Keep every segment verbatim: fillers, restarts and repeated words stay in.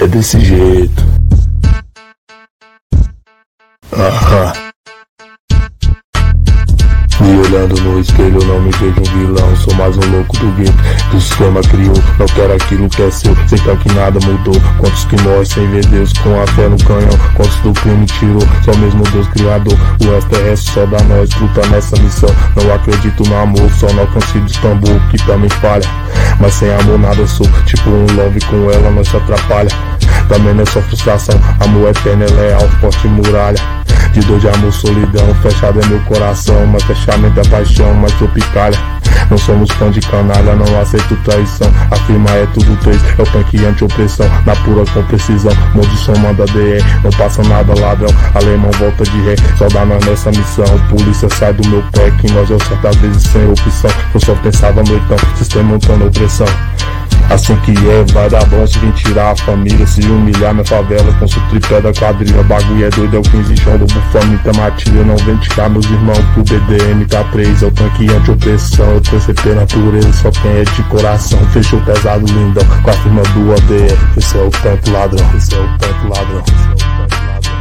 É desse jeito. Aham. Me olhando no espelho, não me vejo um vilão. Sou mais um louco do gueto, do sistema criou. Não quero aquilo que é seu, sei que nada mudou. Quantos que morrem sem ver Deus, com a fé no canhão. Quantos do crime tirou, só mesmo Deus criador. O resto é resto, só dá nós, luta nessa missão. Não acredito no amor, só no alcance dos tambor, que também falha. Mas sem amor nada sou, tipo um love com ela nós se atrapalha. Também não é só frustração, amor eterno é leal, forte muralha. De dor de amor, solidão, fechado é meu coração. Mas fechamento é paixão, mas sou picalha. Não somos fã de canalha, não aceito traição. Afirmar é tudo três, é o tanque anti-opressão. Na pura com precisão, maldição manda D E. Não passa nada ladrão, alemão volta de ré. Só dá nós nessa missão, polícia sai do meu pé. Que nós é certas vezes sem opção. Eu só pensava noitão, sistema montando opressão. Assim que é, vai dar bom se vir tirar a família, se humilhar minha favela com seu tripé da quadrilha. Bagulho é doido, é o quinze chão do bufão, muita matilha. Não vem ticar meus irmãos pro B D M K três. É o tanque anti-opressão, eu tô C P natureza, só quem é de coração. Fechou pesado lindão, com a firma do A D E. Esse é o tanto ladrão, esse é o tanto ladrão, esse é o tanto ladrão.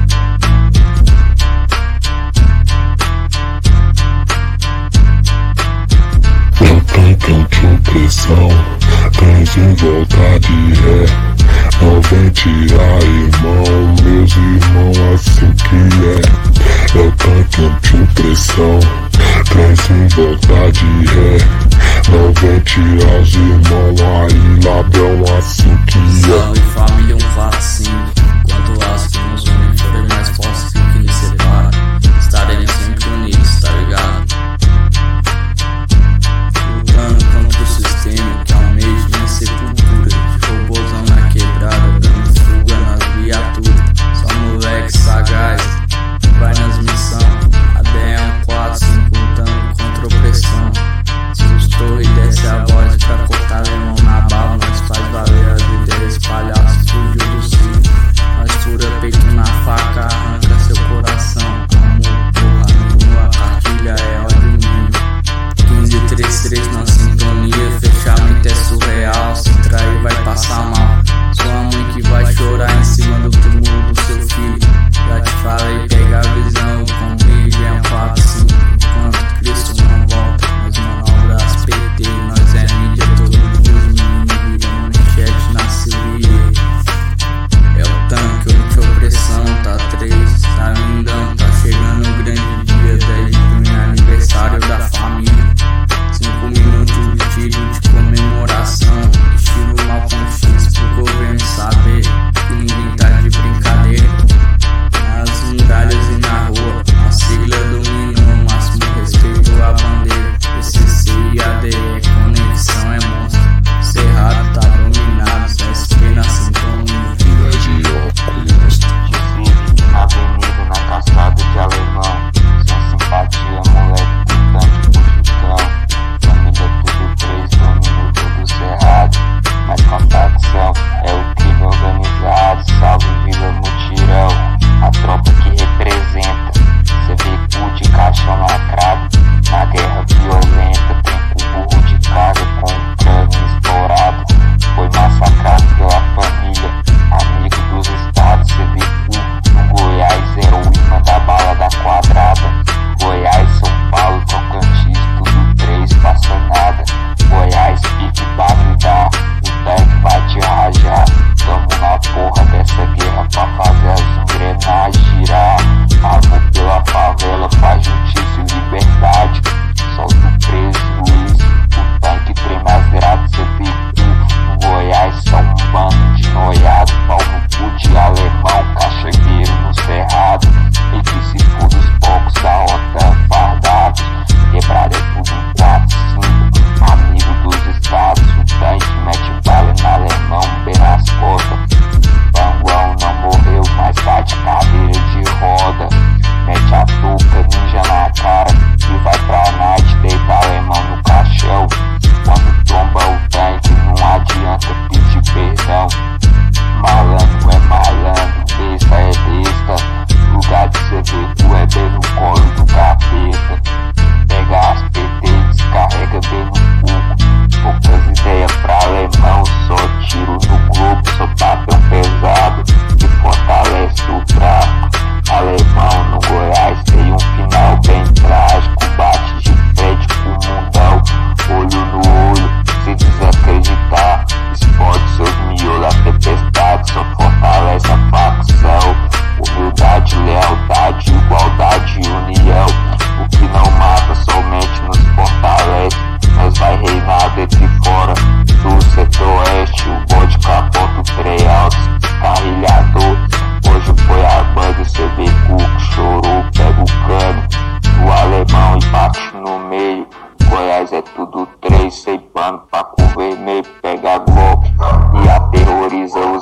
Eu tanque anti-opressão, trens em volta de ré. Não vem tirar, irmão, meus irmãos, assim que é. Eu tanque anti-opressão, trens em volta de ré. Não vem tirar os irmãos aí, ladrão, assim que é. Salve família, um vacilo. Quanto laço que nos une, forem mais fortes que o que nos separa. Estaremos sempre unidos, tá ligado? Lutando contra o sistema que almeja minha sepultura. De robôzão na quebrada, dando fuga nas viaturas. Só moleque sagaz, vai nas missão. A D E um quatro cinco lutando contra a opressão. Se os torres desce a voz pra cortar limão na bala.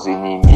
inimigos.